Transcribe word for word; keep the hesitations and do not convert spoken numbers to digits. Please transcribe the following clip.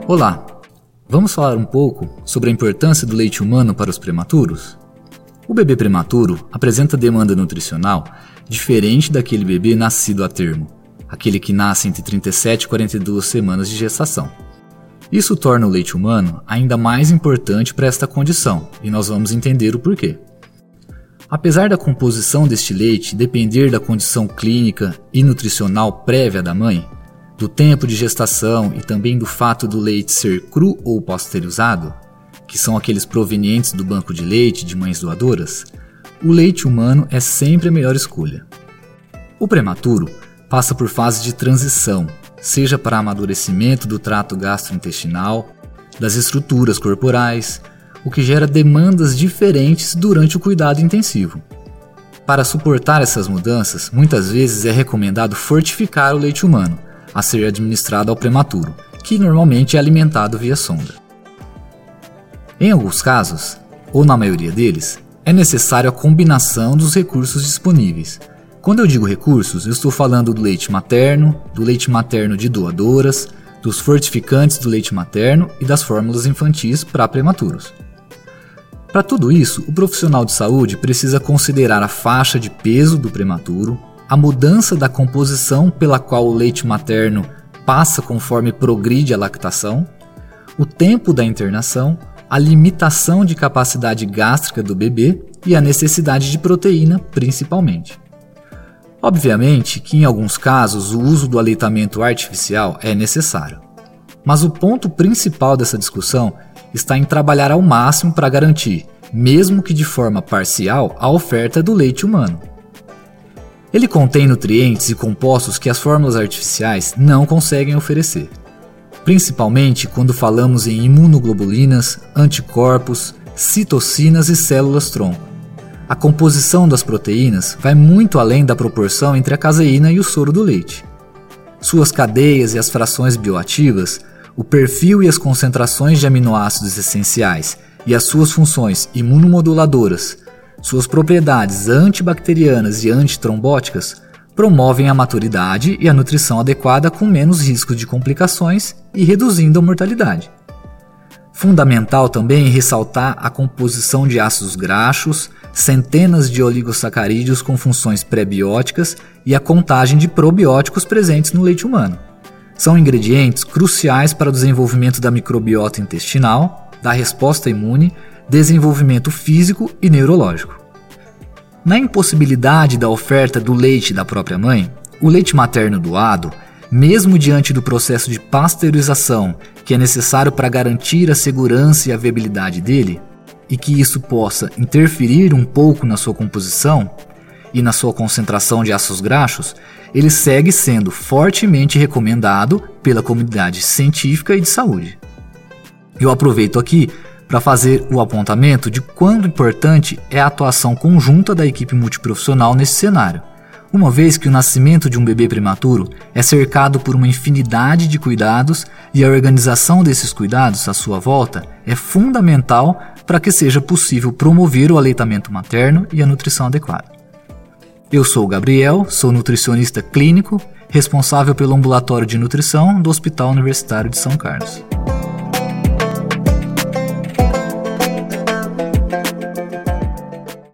Olá, vamos falar um pouco sobre a importância do leite humano para os prematuros? O bebê prematuro apresenta demanda nutricional diferente daquele bebê nascido a termo, aquele que nasce entre trinta e sete e quarenta e duas semanas de gestação. Isso torna o leite humano ainda mais importante para esta condição, e nós vamos entender o porquê. Apesar da composição deste leite depender da condição clínica e nutricional prévia da mãe, do tempo de gestação e também do fato do leite ser cru ou pasteurizado, que são aqueles provenientes do banco de leite de mães doadoras, o leite humano é sempre a melhor escolha. O prematuro passa por fases de transição, seja para amadurecimento do trato gastrointestinal, das estruturas corporais, o que gera demandas diferentes durante o cuidado intensivo. Para suportar essas mudanças, muitas vezes é recomendado fortificar o leite humano a ser administrado ao prematuro, que normalmente é alimentado via sonda. Em alguns casos, ou na maioria deles, é necessário a combinação dos recursos disponíveis. Quando eu digo recursos, eu estou falando do leite materno, do leite materno de doadoras, dos fortificantes do leite materno e das fórmulas infantis para prematuros. Para tudo isso, o profissional de saúde precisa considerar a faixa de peso do prematuro, a mudança da composição pela qual o leite materno passa conforme progride a lactação, o tempo da internação, a limitação de capacidade gástrica do bebê e a necessidade de proteína, principalmente. Obviamente que em alguns casos o uso do aleitamento artificial é necessário, mas o ponto principal dessa discussão está em trabalhar ao máximo para garantir, mesmo que de forma parcial, a oferta do leite humano. Ele contém nutrientes e compostos que as fórmulas artificiais não conseguem oferecer, principalmente quando falamos em imunoglobulinas, anticorpos, citocinas e células-tronco. A composição das proteínas vai muito além da proporção entre a caseína e o soro do leite. Suas cadeias e as frações bioativas, o perfil e as concentrações de aminoácidos essenciais e as suas funções imunomoduladoras, suas propriedades antibacterianas e antitrombóticas promovem a maturidade e a nutrição adequada com menos risco de complicações e reduzindo a mortalidade. Fundamental também ressaltar a composição de ácidos graxos, centenas de oligosacarídeos com funções pré-bióticas e a contagem de probióticos presentes no leite humano. São ingredientes cruciais para o desenvolvimento da microbiota intestinal, da resposta imune, desenvolvimento físico e neurológico. Na impossibilidade da oferta do leite da própria mãe, o leite materno doado, mesmo diante do processo de pasteurização que é necessário para garantir a segurança e a viabilidade dele, e que isso possa interferir um pouco na sua composição e na sua concentração de ácidos graxos, ele segue sendo fortemente recomendado pela comunidade científica e de saúde. Eu aproveito aqui para fazer o apontamento de quão importante é a atuação conjunta da equipe multiprofissional nesse cenário, uma vez que o nascimento de um bebê prematuro é cercado por uma infinidade de cuidados e a organização desses cuidados à sua volta é fundamental para que seja possível promover o aleitamento materno e a nutrição adequada. Eu sou o Gabriel, sou nutricionista clínico, responsável pelo ambulatório de nutrição do Hospital Universitário de São Carlos.